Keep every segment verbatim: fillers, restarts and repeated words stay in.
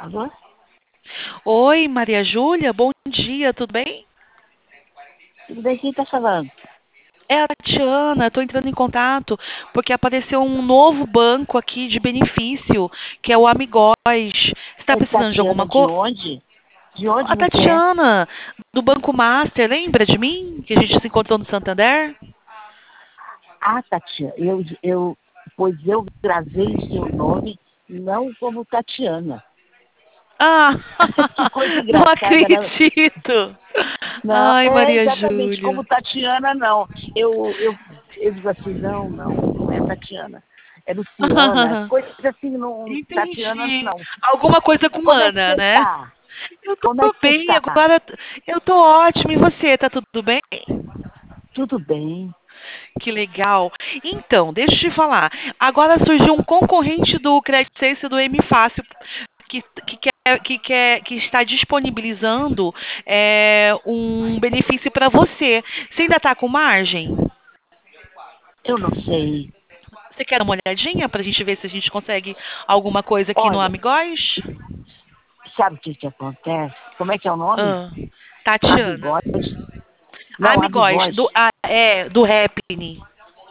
Alô? Oi, Maria Júlia, bom dia, tudo bem? Tudo bem? Quem está falando? É a Tatiana, estou entrando em contato porque apareceu um novo banco aqui de benefício, que é o Amigóis. Você está É precisando de alguma Tatiana de coisa? onde? De onde A você é? Tatiana, do Banco Master, lembra de mim? Que a gente se encontrou no Santander? Ah, Tatiana, eu, eu, pois eu gravei o seu nome não como Tatiana. Ah, Que coisa não engraçada, né? acredito. Não, Ai, é Maria exatamente como Júlia. Tatiana, não. Eu, eu, eu digo assim, não, não, não é Tatiana. É Luciana, coisa assim, não, Tatiana, Entendi. não. Alguma coisa com Como é que Ana, você né? está? Eu Como é tô que você bem, está? agora eu tô ótima. E você, tá tudo bem? Tudo bem? Que legal. Então, deixa eu te falar. Agora surgiu um concorrente do Credit Sense do M Fácil que, que, quer, que, quer, que está disponibilizando é, um benefício para você. Você ainda está com margem? Eu não sei. Você quer uma olhadinha para a gente ver se a gente consegue alguma coisa aqui no Olha, Amigóis? sabe o que que acontece? Como é que é o nome? Ah, Tatiana. Abigode. Não, Amigóis, Abigode. do, ah, é, do Happening.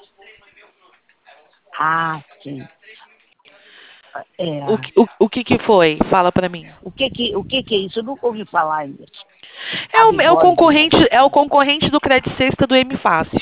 Ah, sim. É. O, que- o, o que que foi? Fala para mim. O que que, o que que é isso? Eu nunca ouvi falar nisso. É o, é o Abigode, concorrente, é o concorrente do Credit Sexta do M Fácil.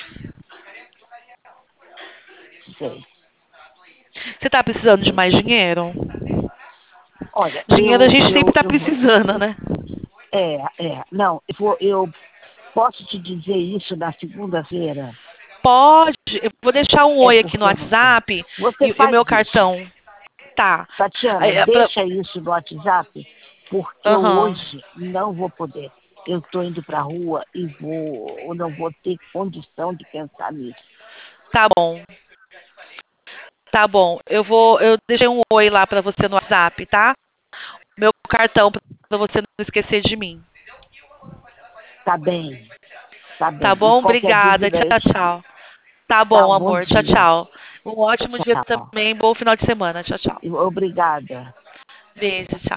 sei. Você está precisando de mais dinheiro? Olha, Dinheiro a eu, gente sempre eu, está eu, vou- precisando, né? é, é, não, eu, vou, eu posso te dizer isso na segunda-feira? Pode, eu vou deixar um É oi aqui no porque eu não tenho. WhatsApp Você e, e o faz meu isso. cartão. Tá. Tatiana, É, é pra- deixa isso no WhatsApp, porque eu Aham. hoje não vou poder. Eu estou indo para a rua e vou, eu não vou ter condição de pensar nisso. Tá bom. Tá bom. Eu vou, eu deixei um oi lá pra você no WhatsApp, tá? Meu cartão pra você não esquecer de mim. Tá bem, tá Tá bem. E bom? qualquer Obrigada. dúvida eu Tchau, te tchau. digo. Tá Tá, bom, um bom amor. Tchau, dia. tchau. Um ótimo dia Tchau. também. Bom final de semana. Tchau, tchau. Obrigada. Beijo, tchau.